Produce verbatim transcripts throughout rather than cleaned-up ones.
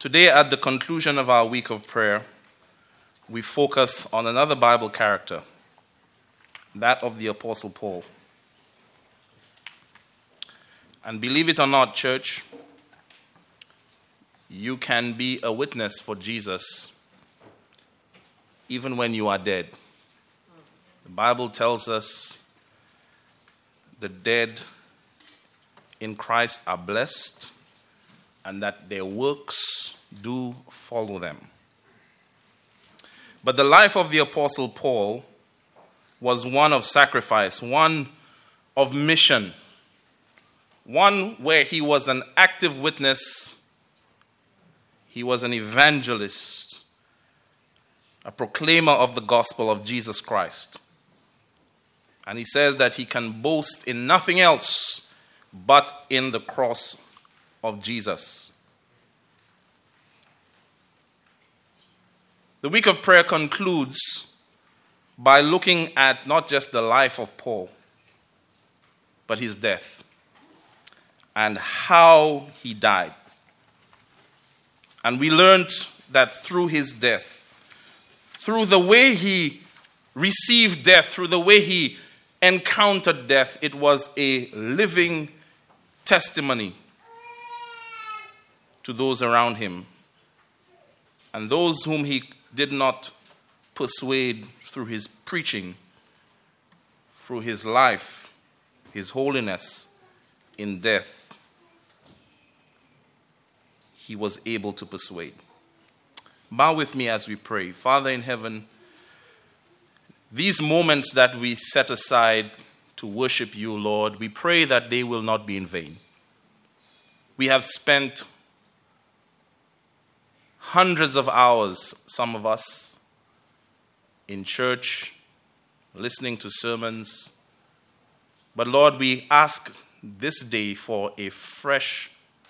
Today, at the conclusion of our week of prayer, we focus on another Bible character, that of the Apostle Paul. And believe it or not, church, you can be a witness for Jesus even when you are dead. The Bible tells us the dead in Christ are blessed and that their works do follow them. But the life of the Apostle Paul was one of sacrifice, one of mission, one where he was an active witness, he was an evangelist, a proclaimer of the gospel of Jesus Christ. And he says that he can boast in nothing else but in the cross of Jesus. The week of prayer concludes by looking at not just the life of Paul, but his death and how he died. And we learned that through his death, through the way he received death, through the way he encountered death, it was a living testimony to those around him. And those whom he did not persuade through his preaching, through his life, his holiness in death, he was able to persuade. Bow with me as we pray. Father in heaven, these moments that we set aside to worship you, Lord, we pray that they will not be in vain. We have spent hundreds of hours, some of us, in church, listening to sermons. But Lord, we ask this day for a fresh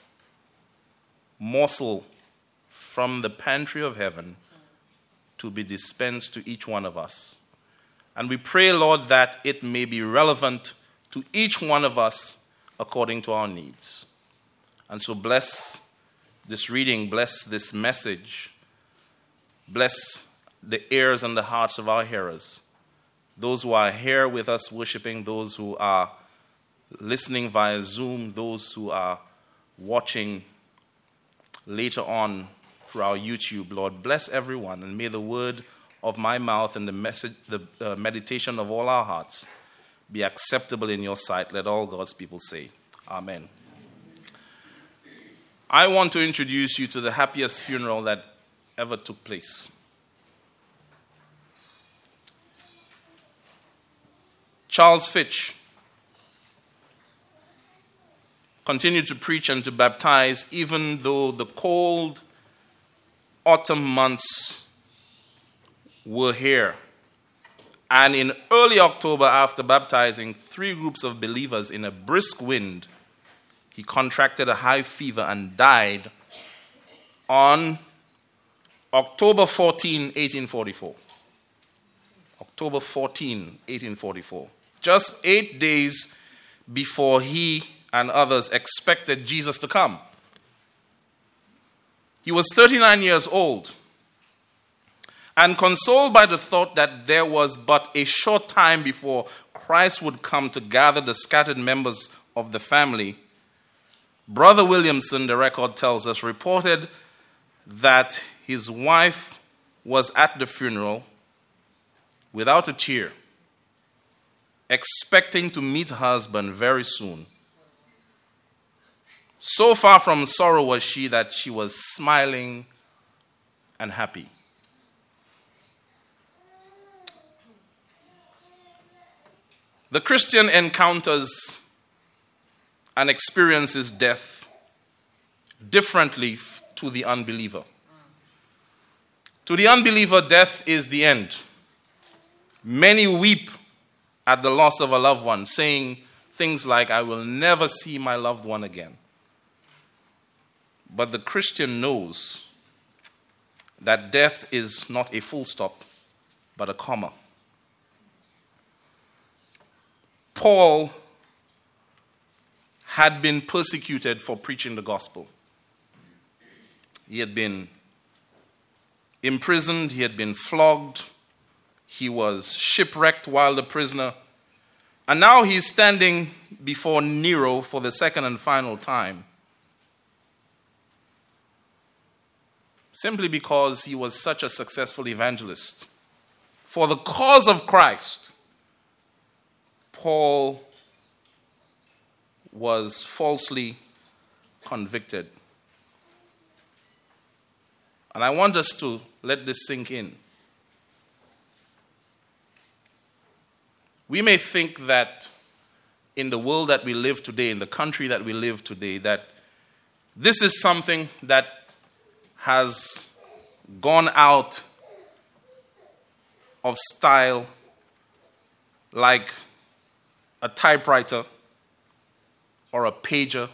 morsel from the pantry of heaven to be dispensed to each one of us. And we pray, Lord, that it may be relevant to each one of us according to our needs. And so bless this reading, bless this message, bless the ears and the hearts of our hearers, those who are here with us worshiping, those who are listening via Zoom, those who are watching later on through our YouTube. Lord, bless everyone, and may the word of my mouth and the message, the uh, meditation of all our hearts be acceptable in your sight. Let all God's people say, Amen. I want to introduce you to the happiest funeral that ever took place. Charles Fitch continued to preach and to baptize even though the cold autumn months were here. And in early October, after baptizing three groups of believers in a brisk wind, he contracted a high fever and died on October fourteenth, eighteen forty-four. October fourteenth, eighteen forty-four. Just eight days before he and others expected Jesus to come. He was thirty-nine years old, and consoled by the thought that there was but a short time before Christ would come to gather the scattered members of the family, Brother Williamson, the record tells us, reported that his wife was at the funeral without a tear, expecting to meet her husband very soon. So far from sorrow was she that she was smiling and happy. The Christian encounters and experiences death differently to the unbeliever. To the unbeliever, death is the end. Many weep at the loss of a loved one, saying things like, I will never see my loved one again. But the Christian knows that death is not a full stop, but a comma. Paul had been persecuted for preaching the gospel. He had been imprisoned. He had been flogged. He was shipwrecked while a prisoner. And now he's standing before Nero for the second and final time. Simply because he was such a successful evangelist. For the cause of Christ, Paul was falsely convicted. And I want us to let this sink in. We may think that in the world that we live today, in the country that we live today, that this is something that has gone out of style like a typewriter or a pager.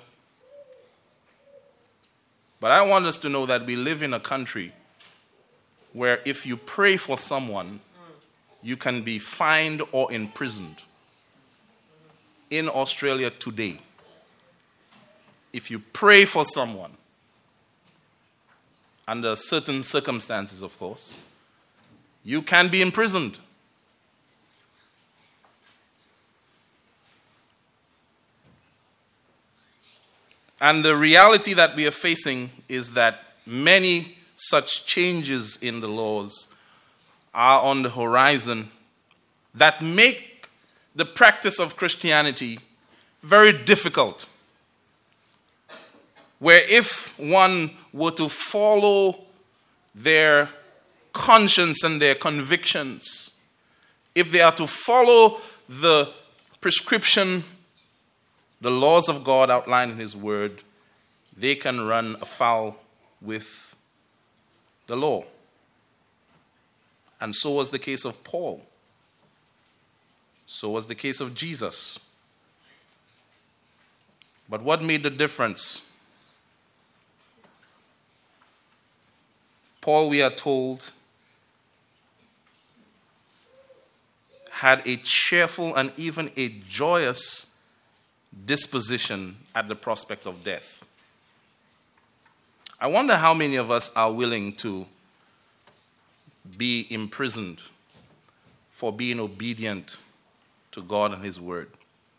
But I want us to know that we live in a country where if you pray for someone, you can be fined or imprisoned. In Australia today, if you pray for someone, under certain circumstances, of course, you can be imprisoned. And the reality that we are facing is that many such changes in the laws are on the horizon that make the practice of Christianity very difficult. Where if one were to follow their conscience and their convictions, if they are to follow the prescription, the laws of God outlined in His Word, they can run afoul with the law. And so was the case of Paul. So was the case of Jesus. But what made the difference? Paul, we are told, had a cheerful and even a joyous disposition at the prospect of death. I wonder how many of us are willing to be imprisoned for being obedient to God and His Word.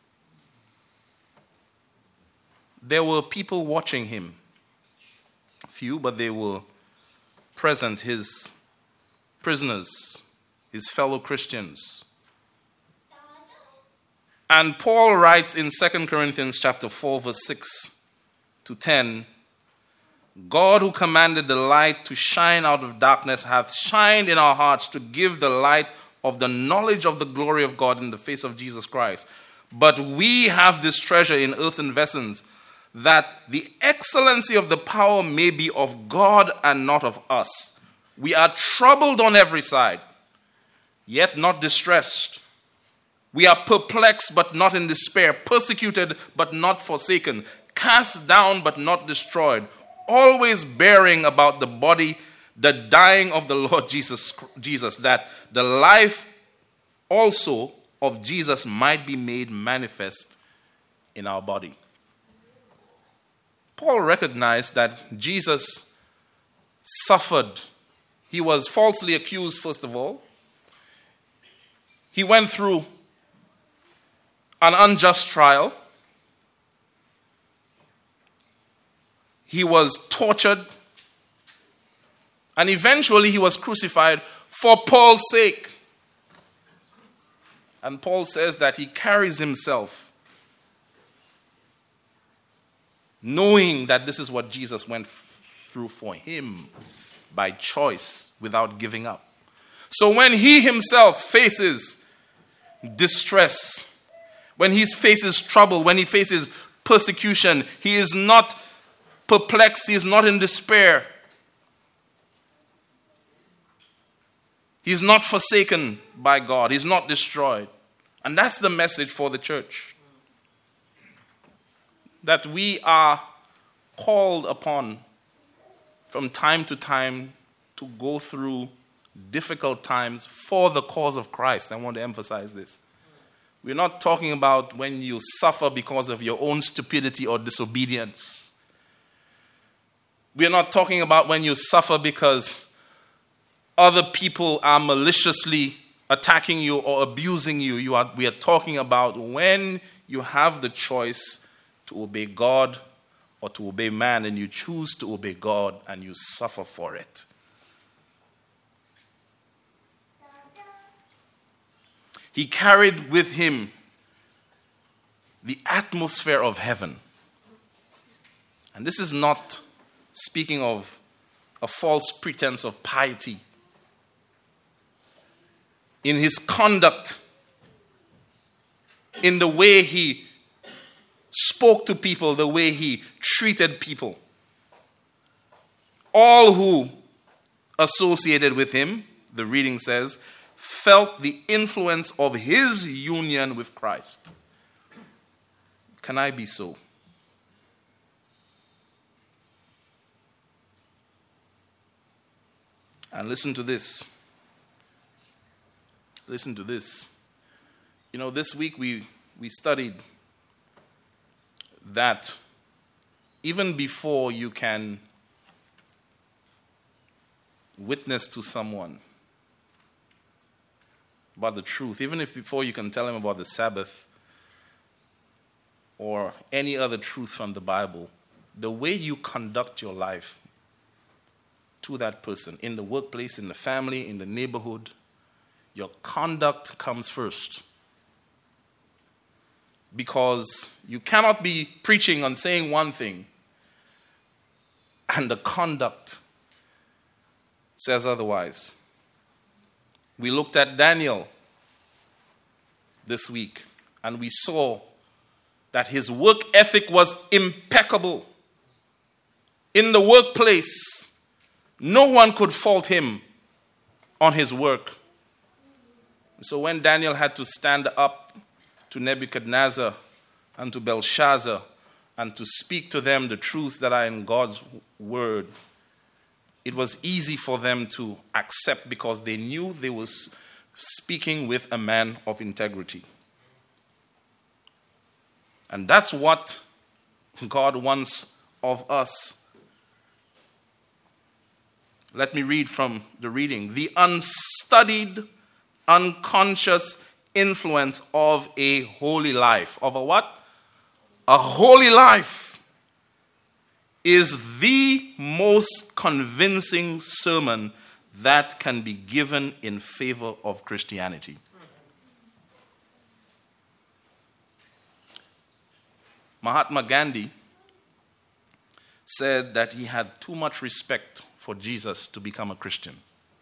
There were people watching him, few, but they were present, his prisoners, his fellow Christians. And Paul writes in Second Corinthians chapter four, verse six to ten, God who commanded the light to shine out of darkness hath shined in our hearts to give the light of the knowledge of the glory of God in the face of Jesus Christ. But we have this treasure in earthen vessels, that the excellency of the power may be of God and not of us. We are troubled on every side, yet not distressed. We are perplexed, but not in despair, persecuted, but not forsaken, cast down, but not destroyed, always bearing about the body the dying of the Lord Jesus, Jesus, that the life also of Jesus might be made manifest in our body. Paul recognized that Jesus suffered. He was falsely accused, first of all. He went through an unjust trial. He was tortured. And eventually he was crucified for Paul's sake. And Paul says that he carries himself knowing that this is what Jesus went f- through for him by choice without giving up. So when he himself faces distress, when he faces trouble, when he faces persecution, he is not perplexed, he is not in despair. He's not forsaken by God. He's not destroyed. And that's the message for the church. That we are called upon from time to time to go through difficult times for the cause of Christ. I want to emphasize this. We're not talking about when you suffer because of your own stupidity or disobedience. We are not talking about when you suffer because other people are maliciously attacking you or abusing you. You are, we are talking about when you have the choice to obey God or to obey man, and you choose to obey God and you suffer for it. He carried with him the atmosphere of heaven. And this is not speaking of a false pretense of piety. In his conduct, in the way he spoke to people, the way he treated people, all who associated with him, the reading says, felt the influence of his union with Christ. Can I be so? And listen to this. Listen to this. You know, this week we, we studied that even before you can witness to someone about the truth, even if before you can tell them about the Sabbath or any other truth from the Bible, the way you conduct your life to that person, in the workplace, in the family, in the neighborhood, your conduct comes first. Because you cannot be preaching and saying one thing and the conduct says otherwise. We looked at Daniel this week and we saw that his work ethic was impeccable. In the workplace, no one could fault him on his work. So when Daniel had to stand up to Nebuchadnezzar and to Belshazzar and to speak to them the truths that are in God's word, it was easy for them to accept because they knew they were speaking with a man of integrity. And that's what God wants of us. Let me read from the reading. The unstudied, unconscious influence of a holy life. Of a what? A holy life is the most convincing sermon that can be given in favor of Christianity. Mahatma Gandhi said that he had too much respect for Jesus to become a Christian.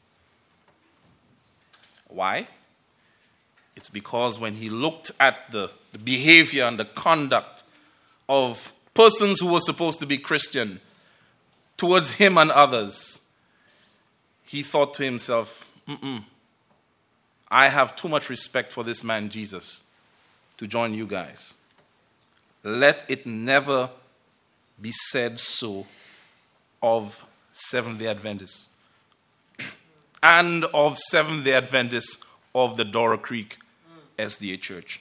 Why? It's because when he looked at the, the behavior and the conduct of persons who were supposed to be Christian towards him and others, he thought to himself, Mm-mm, I have too much respect for this man Jesus to join you guys. Let it never be said so of Seventh-day Adventists and of Seventh-day Adventists of the Dora Creek S D A Church.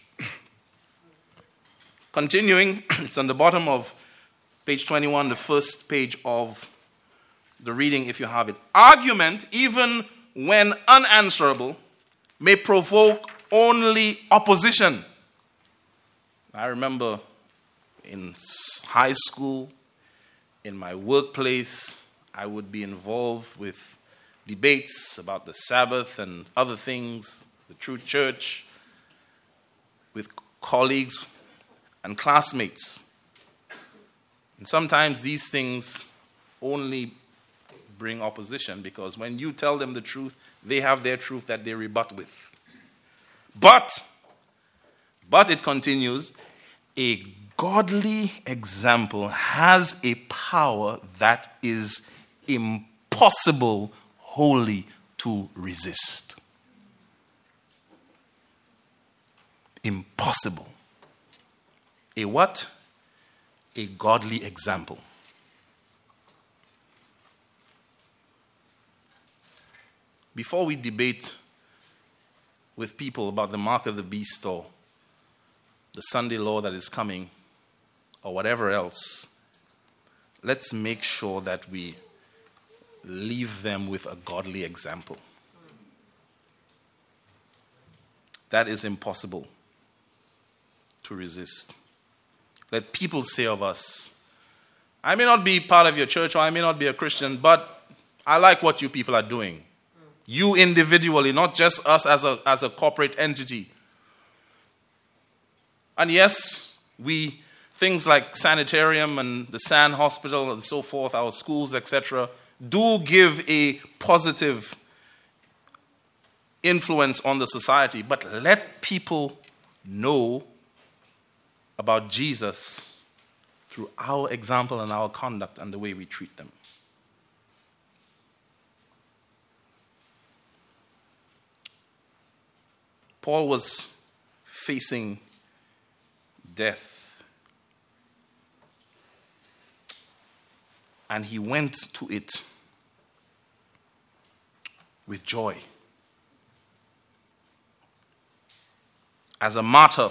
Continuing, it's on the bottom of page twenty-one, the first page of the reading, if you have it. Argument, even when unanswerable, may provoke only opposition. I remember in high school, in my workplace, I would be involved with debates about the Sabbath and other things, the true church, with colleagues and classmates. And sometimes these things only bring opposition because when you tell them the truth, they have their truth that they rebut with. But, but it continues, a godly example has a power that is impossible wholly to resist. Impossible. A what? A godly example. Before we debate with people about the mark of the beast or the Sunday law that is coming or whatever else, let's make sure that we leave them with a godly example. That is impossible to resist. Let people say of us, I may not be part of your church or I may not be a Christian, but I like what you people are doing. You individually, not just us as a, as a corporate entity. And yes, we, things like sanitarium and the San Hospital and so forth, our schools, et cetera, do give a positive influence on the society. But let people know about Jesus through our example and our conduct and the way we treat them. Paul was facing death, and he went to it with joy. As a martyr,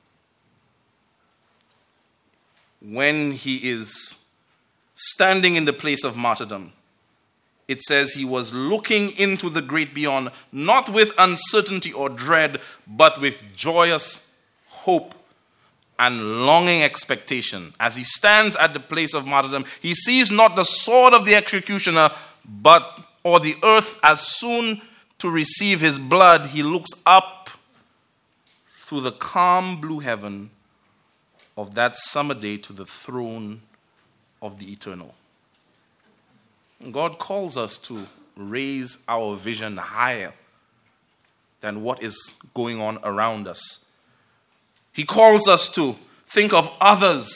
when he is standing in the place of martyrdom, it says he was looking into the great beyond, not with uncertainty or dread, but with joyous hope and longing expectation. As he stands at the place of martyrdom, he sees not the sword of the executioner, but or the earth as soon to receive his blood. He looks up through the calm blue heaven of that summer day to the throne of the eternal. God calls us to raise our vision higher than what is going on around us. He calls us to think of others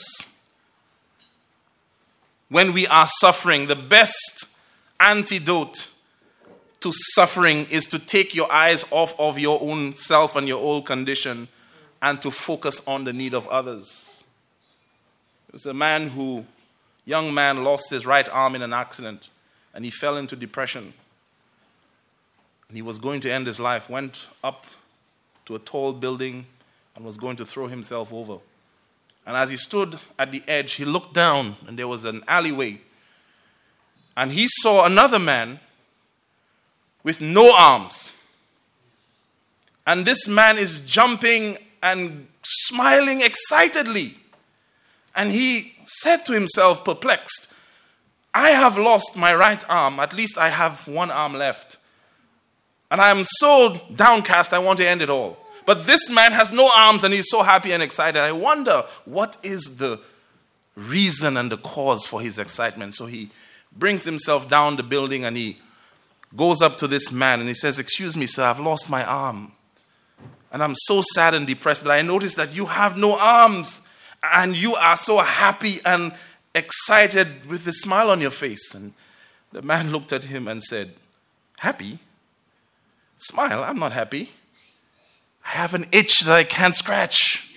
when we are suffering. The best antidote to suffering is to take your eyes off of your own self and your own condition and to focus on the need of others. There was a man who, young man, lost his right arm in an accident and he fell into depression. And he was going to end his life, went up to a tall building and was going to throw himself over. And as he stood at the edge, he looked down and there was an alleyway. And he saw another man with no arms. And this man is jumping and smiling excitedly. And he said to himself, perplexed, I have lost my right arm. At least I have one arm left. And I am so downcast, I want to end it all. But this man has no arms and he's so happy and excited. I wonder what is the reason and the cause for his excitement. So he brings himself down the building and he goes up to this man and he says, excuse me, sir, I've lost my arm. And I'm so sad and depressed, but I noticed that you have no arms and you are so happy and excited with a smile on your face. And the man looked at him and said, happy? Smile? I'm not happy. I have an itch that I can't scratch.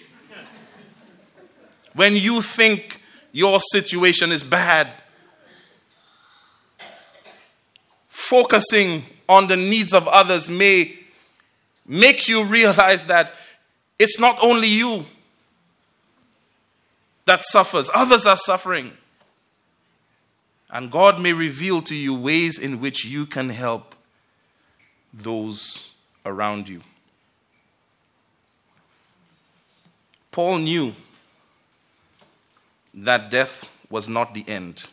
When you think your situation is bad, focusing on the needs of others may make you realize that it's not only you that suffers. Others are suffering. And God may reveal to you ways in which you can help those around you. Paul knew that death was not the end.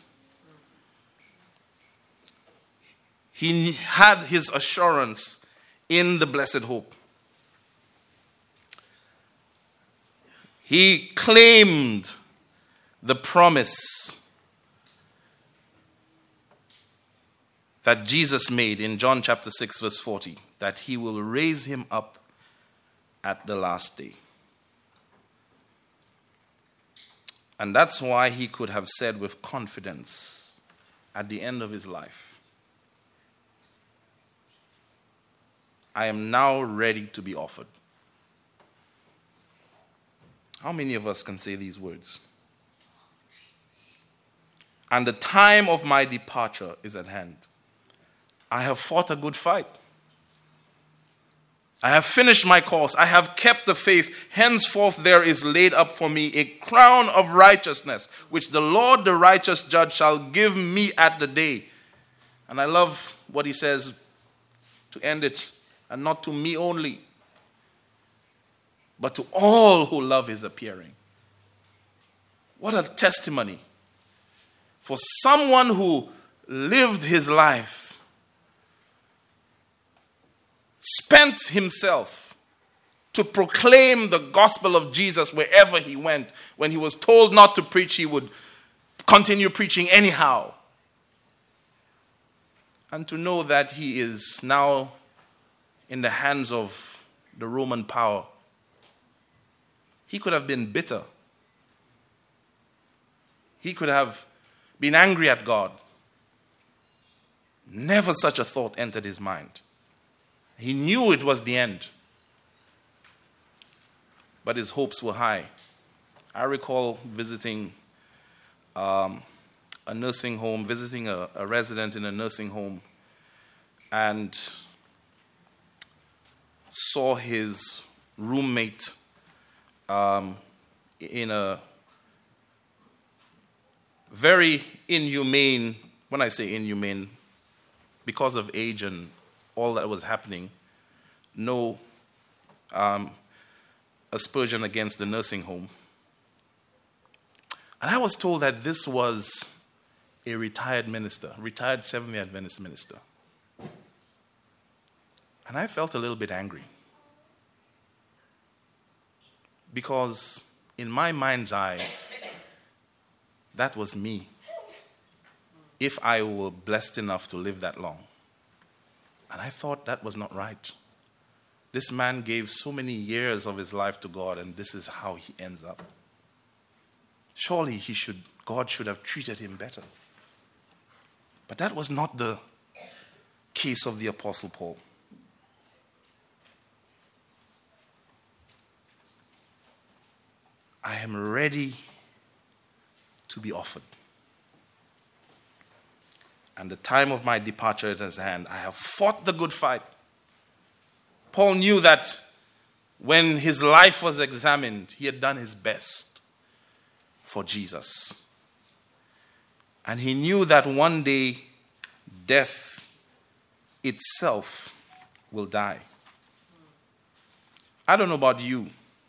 He had his assurance in the blessed hope. He claimed the promise that Jesus made in John chapter six, verse forty, that he will raise him up at the last day. And that's why he could have said with confidence at the end of his life, I am now ready to be offered. How many of us can say these words? And the time of my departure is at hand. I have fought a good fight. I have finished my course. I have kept the faith. Henceforth there is laid up for me a crown of righteousness, which the Lord, the righteous judge, shall give me at the day. And I love what he says to end it, and not to me only, but to all who love his appearing. What a testimony for someone who lived his life, spent himself to proclaim the gospel of Jesus wherever he went. When he was told not to preach, he would continue preaching anyhow. And to know that he is now in the hands of the Roman power. He could have been bitter. He could have been angry at God. Never such a thought entered his mind. He knew it was the end. But his hopes were high. I recall visiting um, a nursing home, visiting a, a resident in a nursing home, and saw his roommate um, in a very inhumane, when I say inhumane, because of age and all that was happening, no um, aspersion against the nursing home. And I was told that this was a retired minister, retired Seventh-day Adventist minister. And I felt a little bit angry. Because in my mind's eye, that was me, if I were blessed enough to live that long. And I thought that was not right. This man gave so many years of his life to God, and this is how he ends up. Surely he should, God should have treated him better. But that was not the case of the Apostle Paul. I am ready to be offered. And the time of my departure is at hand. I have fought the good fight. Paul knew that when his life was examined, he had done his best for Jesus. And he knew that one day, death itself will die. I don't know about you,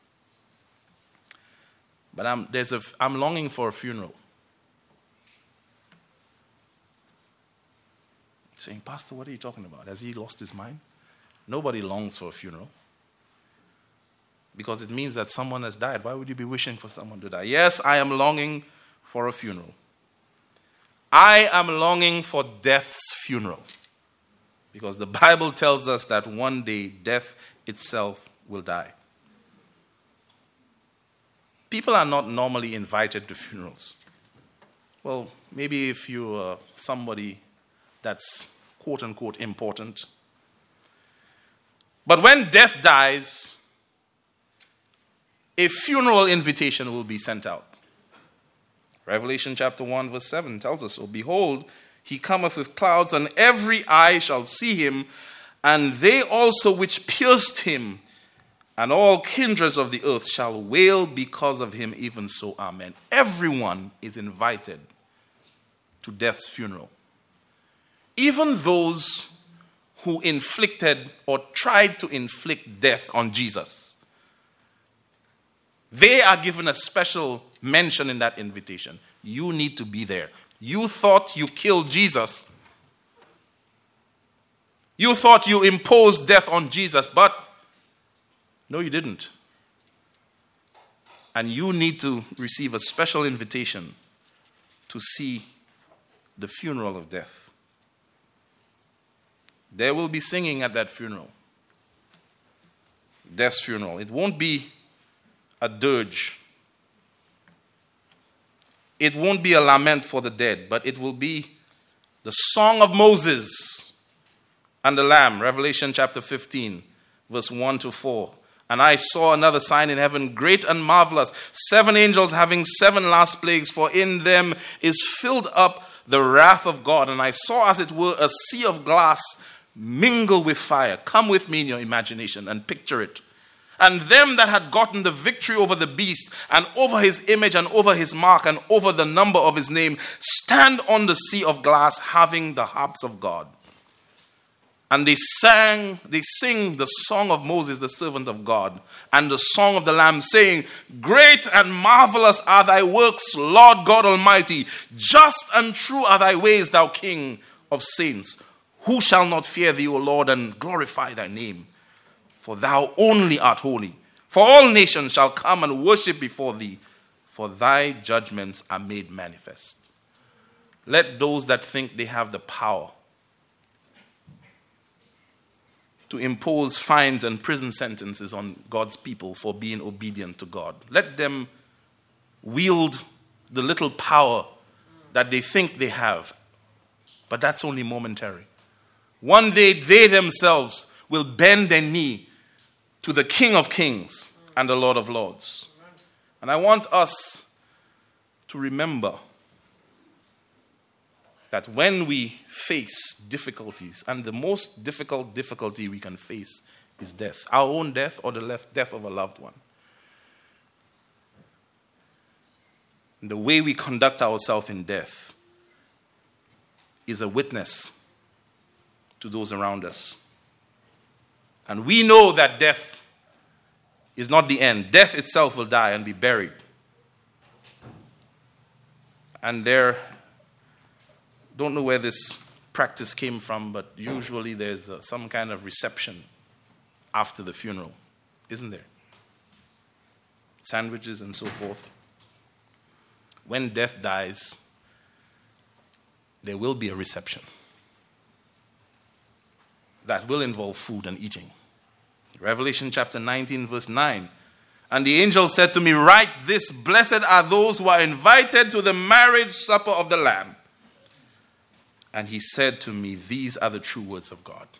but I'm, there's a, I'm longing for a funeral. Saying, Pastor, what are you talking about? Has he lost his mind? Nobody longs for a funeral. Because it means that someone has died. Why would you be wishing for someone to die? Yes, I am longing for a funeral. I am longing for death's funeral. Because the Bible tells us that one day death itself will die. People are not normally invited to funerals. Well, maybe if you're somebody that's quote-unquote important. But when death dies, a funeral invitation will be sent out. Revelation chapter one verse seven tells us, so behold, he cometh with clouds, and every eye shall see him, and they also which pierced him, and all kindreds of the earth shall wail because of him, even so, amen. Everyone is invited to death's funeral. Even those who inflicted or tried to inflict death on Jesus. They are given a special mention in that invitation. You need to be there. You thought you killed Jesus. You thought you imposed death on Jesus, but no, you didn't. And you need to receive a special invitation to see the funeral of death. There will be singing at that funeral. Death's funeral. It won't be a dirge. It won't be a lament for the dead, but it will be the song of Moses and the Lamb. Revelation chapter fifteen, verse one to four. And I saw another sign in heaven, great and marvelous, seven angels having seven last plagues, for in them is filled up the wrath of God. And I saw, as it were, a sea of glass, mingle with fire. Come with me in your imagination and picture it. And them that had gotten the victory over the beast and over his image and over his mark and over the number of his name stand on the sea of glass having the harps of God. And they sang, they sing the song of Moses, the servant of God, and the song of the Lamb, saying, Great and marvelous are thy works, Lord God Almighty. Just and true are thy ways, thou King of saints. Who shall not fear thee, O Lord, and glorify thy name? For thou only art holy. For all nations shall come and worship before thee, for thy judgments are made manifest. Let those that think they have the power to impose fines and prison sentences on God's people for being obedient to God, let them wield the little power that they think they have. But that's only momentary. One day they themselves will bend their knee to the King of Kings and the Lord of Lords. And I want us to remember that when we face difficulties, and the most difficult difficulty we can face is death, our own death or the death of a loved one. And the way we conduct ourselves in death is a witness to those around us. And we know that death is not the end. Death itself will die and be buried. And there, don't know where this practice came from, but usually there's uh, some kind of reception after the funeral, isn't there? Sandwiches and so forth. When death dies, there will be a reception. That will involve food and eating. Revelation chapter nineteen, verse nine. And the angel said to me, Write this, blessed are those who are invited to the marriage supper of the Lamb. And he said to me, These are the true words of God.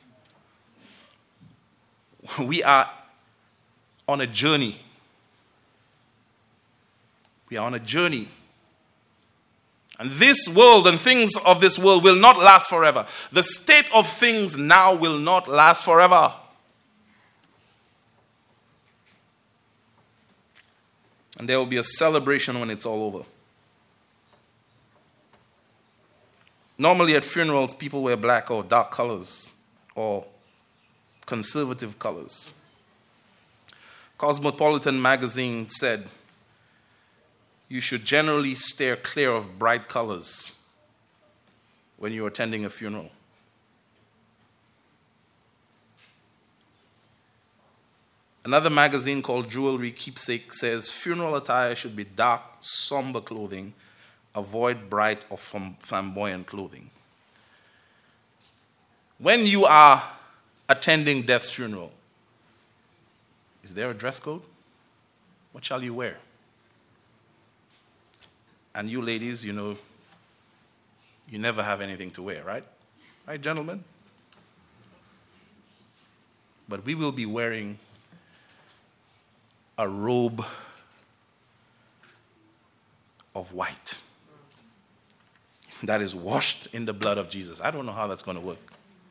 We are on a journey. We are on a journey. And this world and things of this world will not last forever. The state of things now will not last forever. And there will be a celebration when it's all over. Normally at funerals, people wear black or dark colors or conservative colors. Cosmopolitan magazine said, you should generally steer clear of bright colors when you're attending a funeral. Another magazine called Jewelry Keepsake says funeral attire should be dark, somber clothing. Avoid bright or flamboyant clothing. When you are attending death's funeral, is there a dress code? What shall you wear? And you ladies, you know, you never have anything to wear, right? Right, gentlemen? But we will be wearing a robe of white that is washed in the blood of Jesus. I don't know how that's going to work.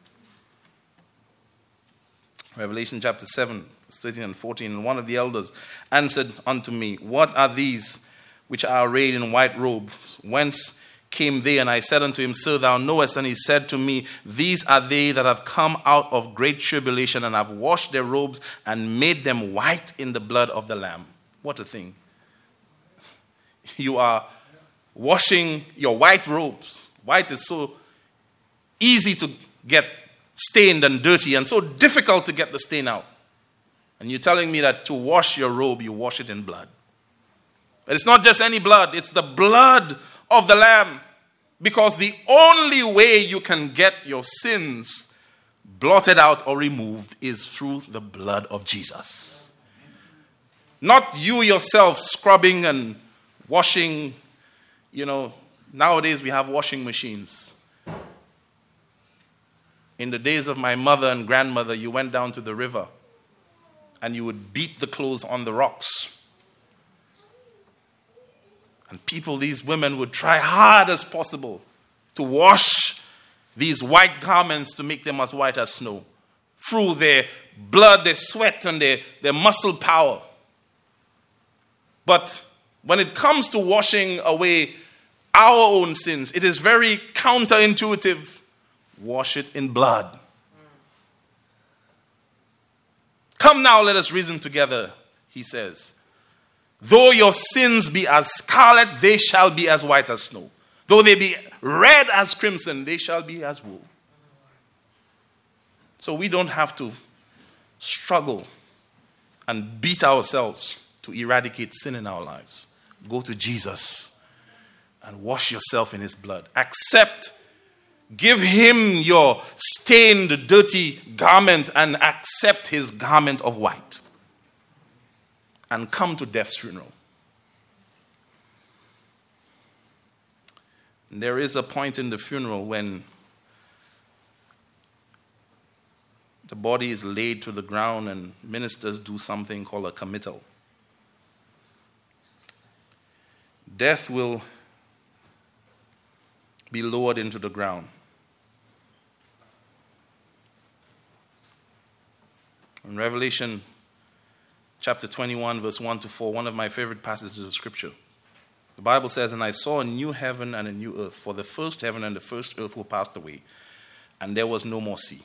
Revelation chapter seven, verse thirteen and fourteen. And one of the elders answered unto me, What are these which are arrayed in white robes? Whence came they? And I said unto him, Sir, thou knowest. And he said to me, These are they that have come out of great tribulation and have washed their robes and made them white in the blood of the Lamb. What a thing. You are washing your white robes. White is so easy to get stained and dirty and so difficult to get the stain out. And you're telling me that to wash your robe, you wash it in blood. But it's not just any blood, it's the blood of the Lamb. Because the only way you can get your sins blotted out or removed is through the blood of Jesus. Not you yourself scrubbing and washing. You know, nowadays we have washing machines. In the days of my mother and grandmother, you went down to the river and you would beat the clothes on the rocks. And people, these women, would try hard as possible to wash these white garments to make them as white as snow through their blood, their sweat, and their, their muscle power. But when it comes to washing away our own sins, it is very counterintuitive. Wash it in blood. Come now, let us reason together, he says. Though your sins be as scarlet, they shall be as white as snow. Though they be red as crimson, they shall be as wool. So we don't have to struggle and beat ourselves to eradicate sin in our lives. Go to Jesus and wash yourself in his blood. Accept, give him your stained, dirty garment and accept his garment of white. And come to death's funeral. There is a point in the funeral when the body is laid to the ground and ministers do something called a committal. Death will be lowered into the ground. In Revelation chapter twenty-one, verse one to four, one of my favorite passages of scripture. The Bible says, "And I saw a new heaven and a new earth, for the first heaven and the first earth were passed away, and there was no more sea.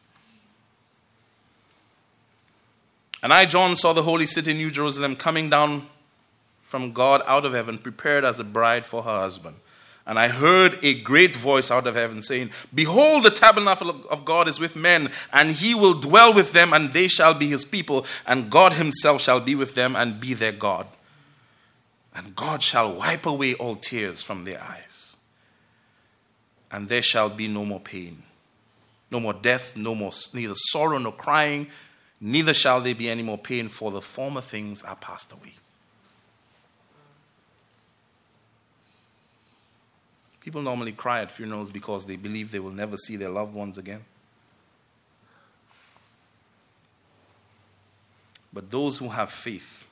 And I, John, saw the holy city, New Jerusalem, coming down from God out of heaven, prepared as a bride for her husband. And I heard a great voice out of heaven saying, Behold, the tabernacle of God is with men, and he will dwell with them, and they shall be his people, and God himself shall be with them and be their God. And God shall wipe away all tears from their eyes. And there shall be no more pain, no more death, no more neither sorrow nor crying, neither shall there be any more pain, for the former things are passed away." People normally cry at funerals because they believe they will never see their loved ones again. But those who have faith,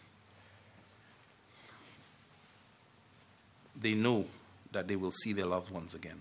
they know that they will see their loved ones again.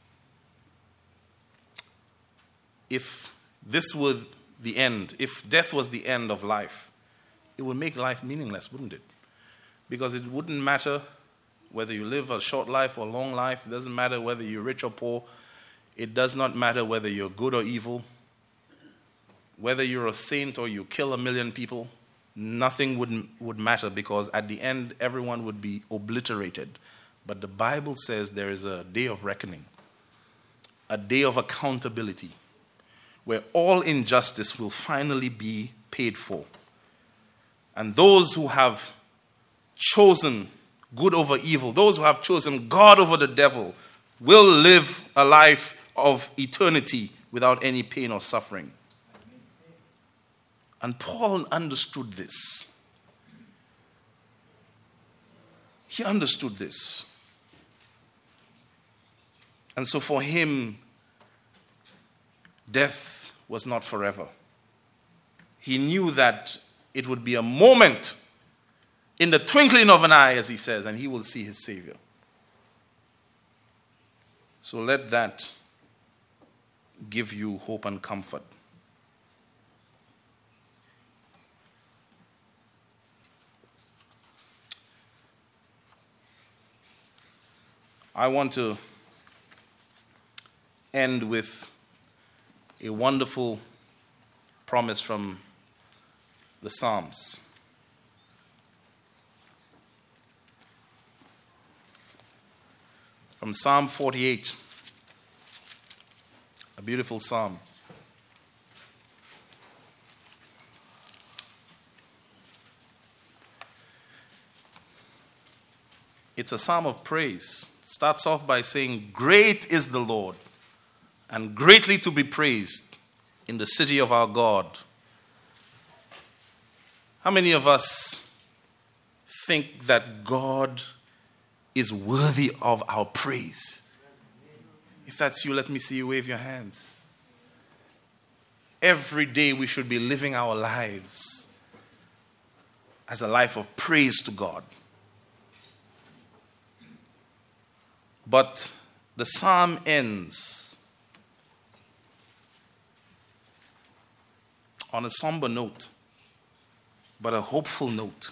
If this were the end, if death was the end of life, it would make life meaningless, wouldn't it? Because it wouldn't matter whether you live a short life or a long life. It doesn't matter whether you're rich or poor. It does not matter whether you're good or evil. Whether you're a saint or you kill a million people, nothing would, would matter, because at the end, everyone would be obliterated. But the Bible says there is a day of reckoning, a day of accountability, where all injustice will finally be paid for. And those who have chosen good over evil, those who have chosen God over the devil, will live a life of eternity without any pain or suffering. And Paul understood this. He understood this. And so for him, death was not forever. He knew that it would be a moment, in the twinkling of an eye, as he says, and he will see his Savior. So let that give you hope and comfort. I want to end with a wonderful promise from the Psalms. From Psalm forty-eight, a beautiful psalm. It's a psalm of praise. It starts off by saying, "Great is the Lord, and greatly to be praised in the city of our God." How many of us think that God is worthy of our praise? If that's you, let me see you wave your hands. Every day we should be living our lives as a life of praise to God. But the psalm ends on a somber note, but a hopeful note.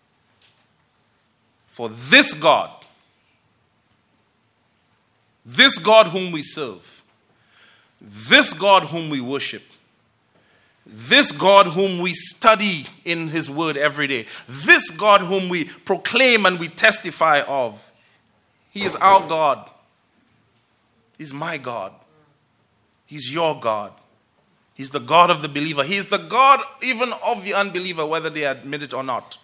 For this God, this God whom we serve, this God whom we worship, this God whom we study in his word every day, this God whom we proclaim and we testify of, he is our God. He's my God. He's your God. He's the God of the believer. He is the God even of the unbeliever, whether they admit it or not.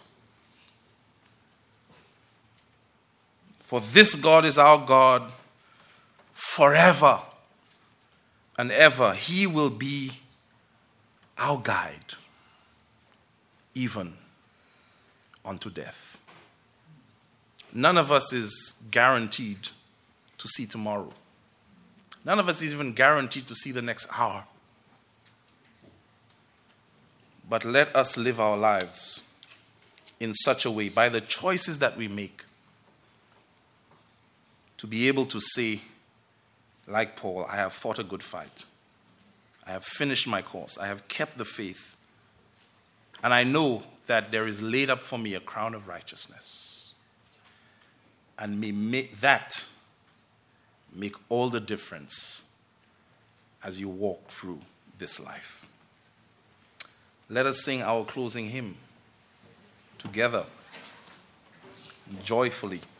For this God is our God forever and ever. He will be our guide, even unto death. None of us is guaranteed to see tomorrow. None of us is even guaranteed to see the next hour. But let us live our lives in such a way, by the choices that we make, to be able to say, like Paul, I have fought a good fight. I have finished my course. I have kept the faith. And I know that there is laid up for me a crown of righteousness. And may make that make all the difference as you walk through this life. Let us sing our closing hymn together, joyfully.